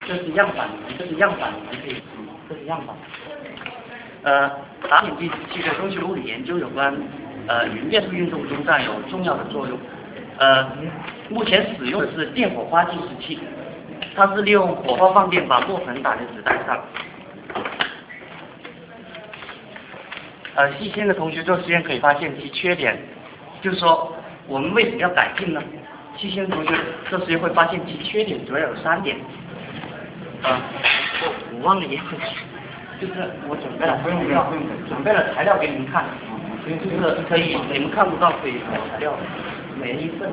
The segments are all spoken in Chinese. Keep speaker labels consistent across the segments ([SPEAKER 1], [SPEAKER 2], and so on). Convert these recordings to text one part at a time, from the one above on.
[SPEAKER 1] 这是样板门，这是样板门，这是样板。打点计时器对中学物理研究有关云变速运动中占有重要的作用。目前使用的是电火花计时器，它是利用火花放电把墨粉打在纸袋上。细心的同学做实验可以发现其缺点，就是说我们为什么要改进呢？细心的同学做实验会发现其缺点主要有3点。我忘了一样东西，就是我准备了材料给你们看，就是可以你们看不到可以找材料，每人一份。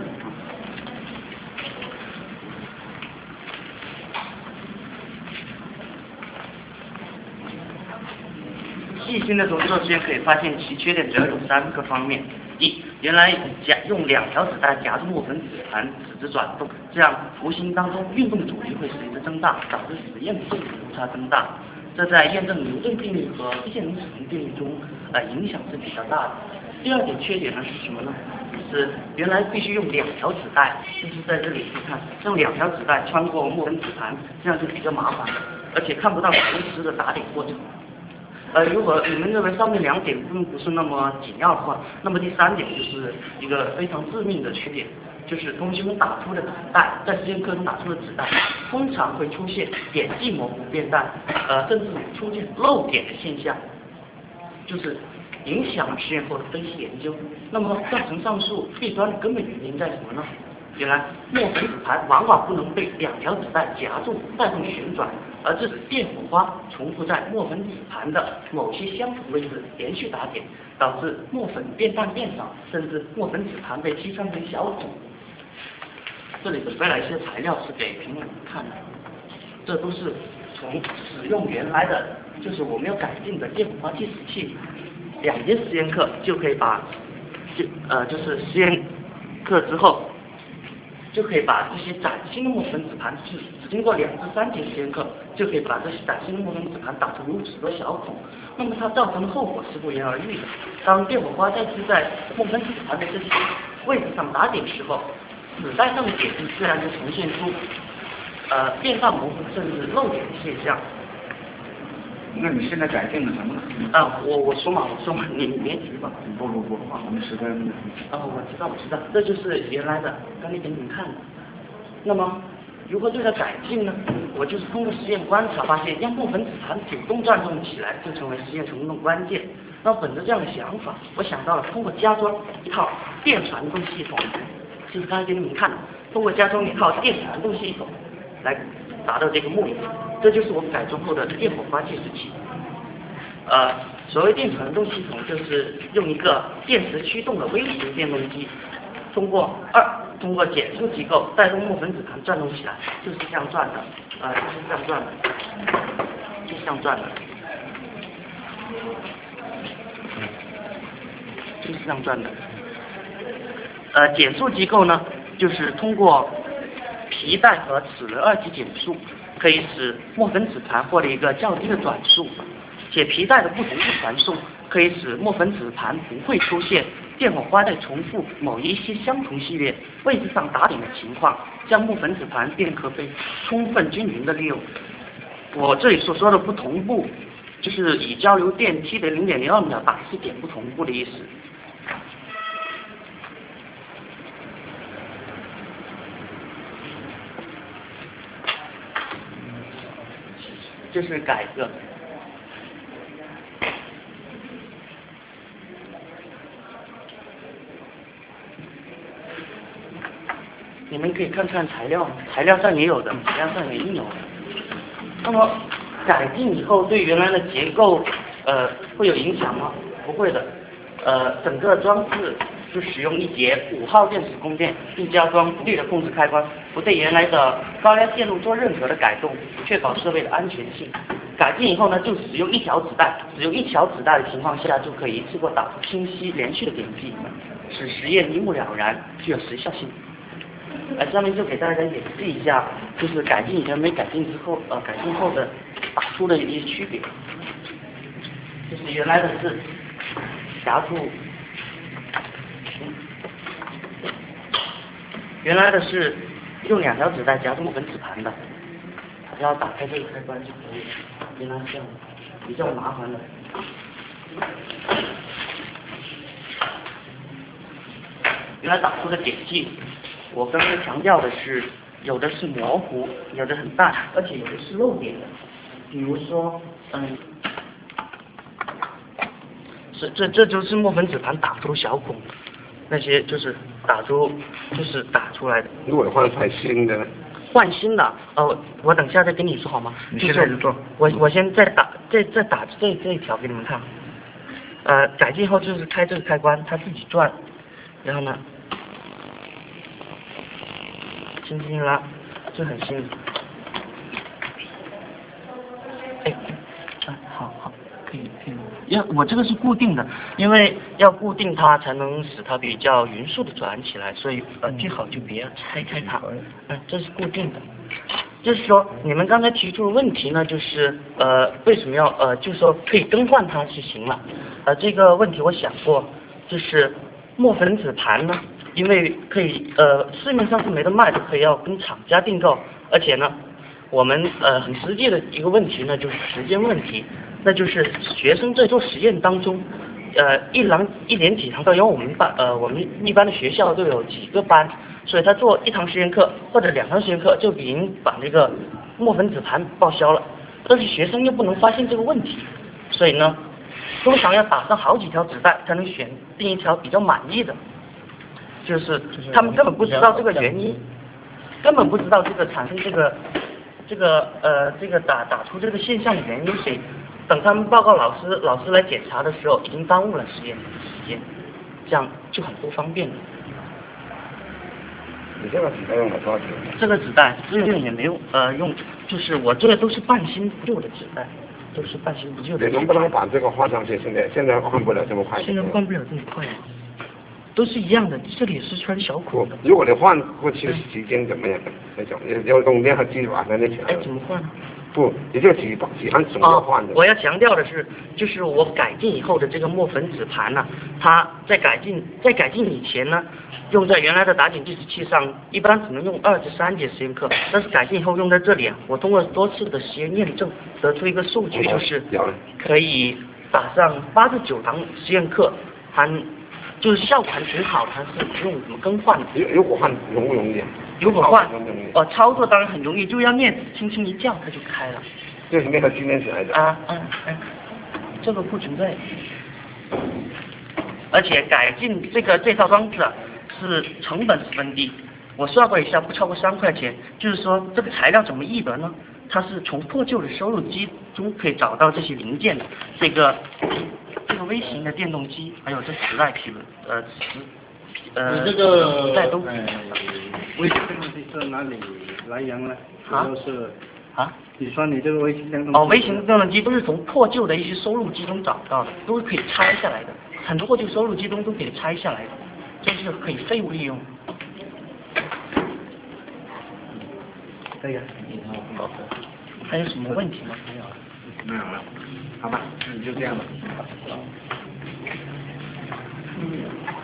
[SPEAKER 1] 细心的同学做实验可以发现其缺点主要有3个方面。一，原来用2条纸带夹住墨粉纸盘，使之转动，这样无形当中运动阻力会随之增大，导致实验的性质误差增大。这在验证牛顿定律和非线性使用定律中影响是比较大的。第2点缺点呢是什么呢？是原来必须用2条纸带，就是在这里去看，用2条纸带穿过墨粉纸盘，这样就比较麻烦，而且看不到同时的打点过程。如果你们认为上面2点并不是那么紧要的话，那么第3点就是一个非常致命的缺点，就是同学们打出的纸带，在实验课中打出的纸带，通常会出现点迹模糊变淡，甚至出现漏点的现象，就是影响实验后的分析研究。那么造成上述弊端的根本原因在什么呢？原来墨粉纸盘往往不能被2条纸带夹住带动旋转，而致使电火花重复在墨粉纸盘的某些相同位置连续打点，导致墨粉变淡变少，甚至墨粉纸盘被击穿成小孔。这里准备了一些材料是给评委们看的，这都是从使用原来的就是我们要改进的电火花计时器2节实验课就可以把就是实验课之后就可以把这些崭新的墨粉纸盘，只经过2至3节实验课，就可以把这些崭新的墨粉纸盘打出如此多小孔。那么它造成的后果是不言而喻的。当电火花再次在墨粉纸盘的这些位置上打点时候，纸带上的点迹自然就呈现出变淡模糊甚至漏点的现象。
[SPEAKER 2] 那你现在改进了什么呢？
[SPEAKER 1] 我说嘛，你别急吧。
[SPEAKER 2] 不，我们时间。
[SPEAKER 1] 我知道，这就是原来的，刚才给你们看的。那么如何对它改进呢？我就是通过实验观察发现，让墨粉纸盘主动转动起来，就成为实验成功的关键。那本着这样的想法，我想到了通过加装一套电传动系统，就是刚才给你们看的，通过加装一套电传动系统来达到这个目的。这就是我们改装后的电火花计时器。所谓电传动系统，就是用一个电磁驱动的微型电动机，通过减速机构带动墨粉纸盘转动起来，就是这样转的，就是这样转的，就是这样转的，就是这样转的。减速机构呢，就是通过皮带和齿轮2级减速，可以使墨粉纸盘获得一个较低的转速，且皮带的不同步传送可以使墨粉纸盘不会出现电火花在重复某一些相同系列位置上打点的情况，这样墨粉纸盘便可被充分均匀的利用。我这里所说的不同步，就是以交流电 T 的0.02秒打1点不同步的意思。这是改革。你们可以看看材料上也有的，材料上也印有的。那么改进以后对原来的结构会有影响吗？不会的。整个装置就使用1节5号电池供电，并加装独立的控制开关，不对原来的高压线路做任何的改动，确保设备的安全性。改进以后呢，就使用1条纸带，使用1条纸带的情况下，就可以一次过打出清晰连续的点迹，使实验一目了然，具有时效性。下面就给大家演示一下，就是改进以前没改进之后，改进后的打出的一些区别。就是原来的是夹住，原来的是用2条纸带夹住墨粉纸盘的， 然后打开这个开关就可以了。原来是这样，比较麻烦的。原来打出的点迹，我刚刚强调的是，有的是模糊，有的很大，而且有的是漏点的。比如说，这就是墨粉纸盘打出小孔，那些就是打出来的。
[SPEAKER 3] 如果换台新的呢？
[SPEAKER 1] 换新的，我等下再跟你说好吗？
[SPEAKER 2] 你现在就做。
[SPEAKER 1] 我先再打这一条给你们看。改进后就是开这个开关，它自己转，然后呢，轻轻拉，这很新。好，可以。我这个是固定的，因为要固定它才能使它比较匀速的转起来，所以最好就别拆开它。这是固定的。就是说，你们刚才提出的问题呢，就是为什么要就是说可以更换它就行了。这个问题我想过，就是墨粉纸盘呢，因为可以市面上是没得卖的，可以要跟厂家订购，而且呢，我们很实际的一个问题呢，就是时间问题，那就是学生在做实验当中，一连几堂课，因为我们一般的学校都有几个班。所以他做1堂实验课或者2堂实验课就已经把那个墨粉纸盘报销了，但是学生又不能发现这个问题，所以呢，通常要打上好几条纸带才能选定一条比较满意的，就是他们根本不知道这个原因，根本不知道这个产生这个打出这个现象的原因，所以等他们报告老师来检查的时候，已经耽误了实验时间，这样就很不方便了。
[SPEAKER 3] 你这个纸袋用了多少钱？
[SPEAKER 1] 这个纸袋资源也没有用，就是我这个都是半新不旧的纸袋，都是半新不旧的。
[SPEAKER 3] 你能不能把这个换上去？现在换不了这么快。
[SPEAKER 1] 现在换不了这么快，都是一样的，这里是穿小孔的。
[SPEAKER 3] 如果你换过去时间怎么样？那种要用那个机把它那起来。
[SPEAKER 1] 怎么换呢？
[SPEAKER 3] 不，你就几按总要换的。
[SPEAKER 1] 我要强调的是，就是我改进以后的这个墨粉纸盘呢，它在改进以前呢，用在原来的打点计时器上，一般只能用2至3节实验课，但是改进以后用在这里啊，我通过多次的实验验证，得出一个数据，就是可以打上8至9堂实验课，就是效果还挺好的，还是不用怎么更换的。
[SPEAKER 3] 如果换容不容易？
[SPEAKER 1] 如果换，操作当然很容易，就要镊子轻轻一叫它就开了。
[SPEAKER 3] 这是那个纪念纸来的。
[SPEAKER 1] 这个不存在。而且改进这套装置啊，是成本十分低，我算过一下，不超过3块钱。就是说这个材料怎么易得呢？它是从破旧的收录机中可以找到这些零件的。这个微型的电动机，还有这磁带皮轮，
[SPEAKER 2] 你这个
[SPEAKER 1] 磁带都
[SPEAKER 2] 微型电动机是哪里来源呢？就是你说你这个微型电动机
[SPEAKER 1] 微型电动机都是从破旧的一些收录机中找到的，都是可以拆下来的，很多破旧收录机中都可以拆下来的，这是可以废物利用。可以啊。还有什么问题吗？
[SPEAKER 2] 没有了，好吧，那你就这样吧。